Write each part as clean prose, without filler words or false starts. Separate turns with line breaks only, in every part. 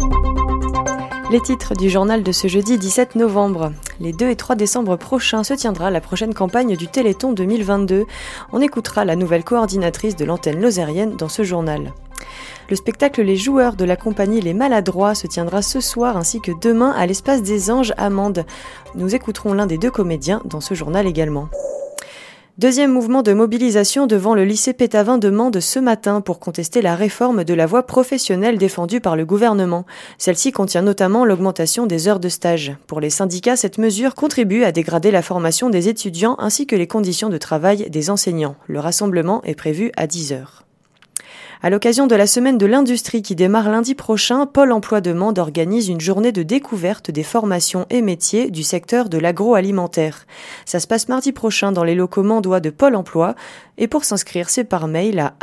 Les titres du journal de ce jeudi 17 novembre. Les 2 et 3 décembre prochains se tiendra la prochaine campagne du Téléthon 2022. On écoutera la nouvelle coordinatrice de l'antenne lozérienne dans ce journal. Le spectacle Les Joueurs de la compagnie Les Maladroits se tiendra ce soir ainsi que demain à l'Espace des Anges à Mende. Nous écouterons l'un des 2 comédiens dans ce journal également. Deuxième mouvement de mobilisation devant le lycée Pétavin de Mende ce matin pour contester la réforme de la voie professionnelle défendue par le gouvernement. Celle-ci contient notamment l'augmentation des heures de stage. Pour les syndicats, cette mesure contribue à dégrader la formation des étudiants ainsi que les conditions de travail des enseignants. Le rassemblement est prévu à 10h. À l'occasion de la semaine de l'industrie qui démarre lundi prochain, Pôle emploi de Mende organise une journée de découverte des formations et métiers du secteur de l'agroalimentaire. Ça se passe mardi prochain dans les locaux mendois de Pôle emploi et pour s'inscrire, c'est par mail à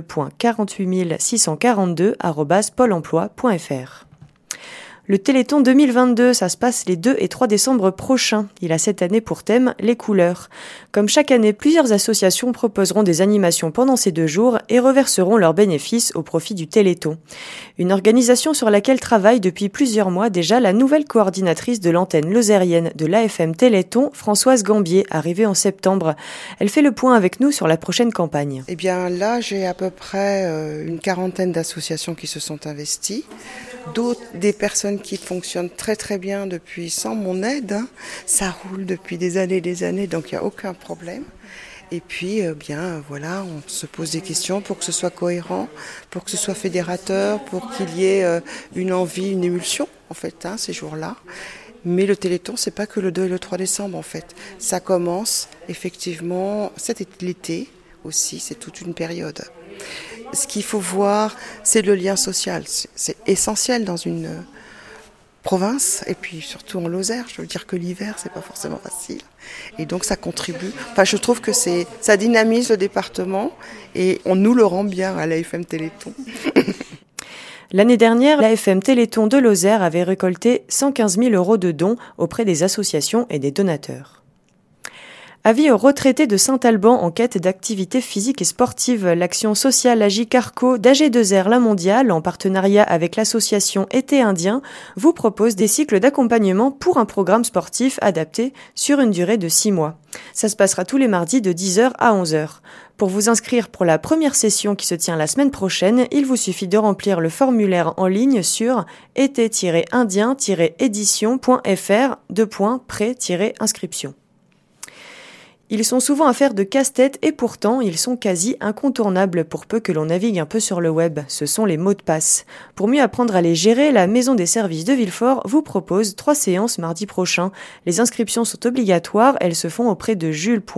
ape.48642@pôleemploi.fr. Le Téléthon 2022, ça se passe les 2 et 3 décembre prochains. Il a cette année pour thème les couleurs. Comme chaque année, plusieurs associations proposeront des animations pendant ces 2 jours et reverseront leurs bénéfices au profit du Téléthon. Une organisation sur laquelle travaille depuis plusieurs mois déjà la nouvelle coordinatrice de l'antenne lozérienne de l'AFM Téléthon, Françoise Gambier, arrivée en septembre. Elle fait le point avec nous sur la prochaine campagne.
Eh bien là, j'ai à peu près une quarantaine d'associations qui se sont investies. D'autres, des personnes qui fonctionnent très très bien depuis sans mon aide. Ça roule depuis des années, donc il n'y a aucun problème. Et puis, voilà, on se pose des questions pour que ce soit cohérent, pour que ce soit fédérateur, pour qu'il y ait une envie, une émulsion, en fait, ces jours-là. Mais le Téléthon, c'est pas que le 2 et le 3 décembre, en fait. Ça commence, effectivement, l'été aussi, c'est toute une période. Ce qu'il faut voir, c'est le lien social. C'est essentiel dans une province, et puis surtout en Lozère. Je veux dire que l'hiver, c'est pas forcément facile. Et donc ça contribue. Enfin, je trouve que ça dynamise le département, et on nous le rend bien à l'AFM Téléthon.
L'année dernière, l'AFM Téléthon de Lozère avait récolté 115 000 € de dons auprès des associations et des donateurs. Avis aux retraités de Saint-Alban en quête d'activités physiques et sportives. L'action sociale AG-Carco d'AG2R La Mondiale, en partenariat avec l'association Été Indien, vous propose des cycles d'accompagnement pour un programme sportif adapté sur une durée de 6 mois. Ça se passera tous les mardis de 10h à 11h. Pour vous inscrire pour la première session qui se tient la semaine prochaine, il vous suffit de remplir le formulaire en ligne sur été-indien-édition.fr/pré-inscription. Ils sont souvent affaire de casse-tête et pourtant, ils sont quasi incontournables pour peu que l'on navigue un peu sur le web. Ce sont les mots de passe. Pour mieux apprendre à les gérer, la Maison des services de Villefort vous propose 3 séances mardi prochain. Les inscriptions sont obligatoires, elles se font auprès de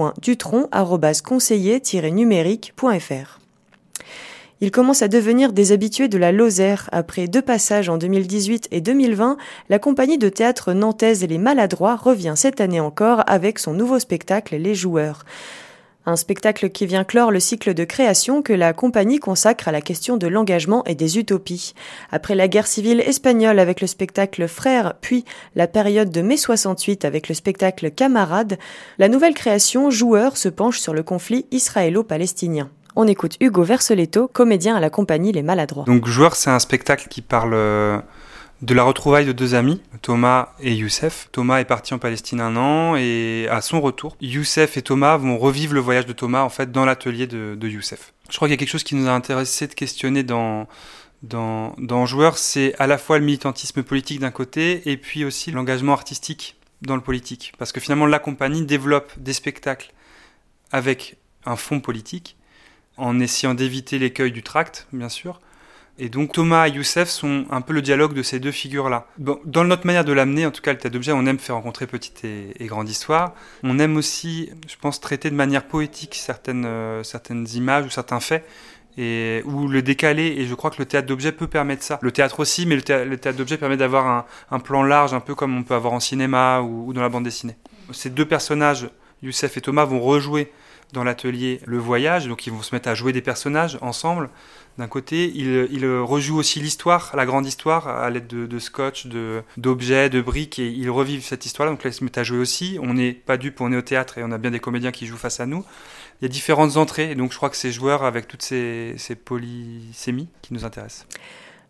jules.dutron@conseiller-numérique.fr. Ils commencent à devenir des habitués de la Lozère. Après 2 passages en 2018 et 2020, la compagnie de théâtre nantaise Les Maladroits revient cette année encore avec son nouveau spectacle Les Joueurs. Un spectacle qui vient clore le cycle de création que la compagnie consacre à la question de l'engagement et des utopies. Après la guerre civile espagnole avec le spectacle Frères, puis la période de mai 68 avec le spectacle Camarades, la nouvelle création Joueurs se penche sur le conflit israélo-palestinien. On écoute Hugo Verseletto, comédien à la compagnie Les Maladroits.
Donc Joueurs, c'est un spectacle qui parle de la retrouvaille de 2 amis, Thomas et Youssef. Thomas est parti en Palestine 1 an et à son retour, Youssef et Thomas vont revivre le voyage de Thomas en fait dans l'atelier de Youssef. Je crois qu'il y a quelque chose qui nous a intéressé de questionner dans Joueurs, c'est à la fois le militantisme politique d'un côté et puis aussi l'engagement artistique dans le politique. Parce que finalement la compagnie développe des spectacles avec un fond politique, en essayant d'éviter l'écueil du tract, bien sûr. Et donc Thomas et Youssef sont un peu le dialogue de ces 2 figures-là. Bon, dans notre manière de l'amener, en tout cas le théâtre d'objet, on aime faire rencontrer petite et grande histoire. On aime aussi, je pense, traiter de manière poétique certaines images ou certains faits, ou le décaler, et je crois que le théâtre d'objet peut permettre ça. Le théâtre aussi, mais le théâtre d'objet permet d'avoir un plan large, un peu comme on peut avoir en cinéma ou dans la bande dessinée. Ces 2 personnages, Youssef et Thomas, vont rejouer dans l'atelier le voyage, donc ils vont se mettre à jouer des personnages ensemble. D'un côté, ils rejouent aussi l'histoire, la grande histoire, à l'aide de scotch, d'objets, de briques, et ils revivent cette histoire-là, donc là ils se mettent à jouer aussi. On n'est pas dupes, on est au théâtre et on a bien des comédiens qui jouent face à nous. Il y a différentes entrées, et donc je crois que c'est Joueurs avec toutes ces polysémies qui nous intéressent.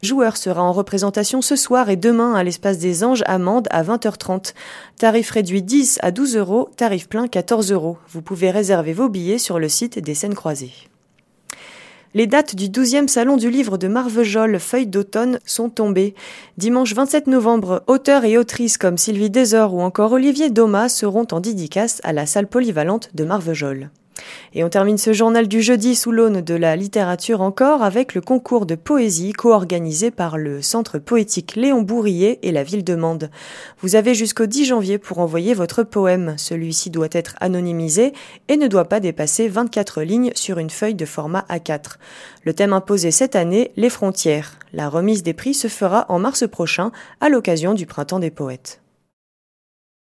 Joueur sera en représentation ce soir et demain à l'Espace des Anges à Mende à 20h30. Tarif réduit 10 à 12 €, tarif plein 14 €. Vous pouvez réserver vos billets sur le site des Scènes Croisées. Les dates du 12e Salon du Livre de Marvejols, Feuilles d'automne, sont tombées. Dimanche 27 novembre, auteurs et autrices comme Sylvie Desor ou encore Olivier Domas seront en dédicace à la salle polyvalente de Marvejols. Et on termine ce journal du jeudi sous l'aune de la littérature encore avec le concours de poésie co-organisé par le Centre poétique Léon Bourrier et la ville de Mende. Vous avez jusqu'au 10 janvier pour envoyer votre poème. Celui-ci doit être anonymisé et ne doit pas dépasser 24 lignes sur une feuille de format A4. Le thème imposé cette année, les frontières. La remise des prix se fera en mars prochain à l'occasion du Printemps des poètes.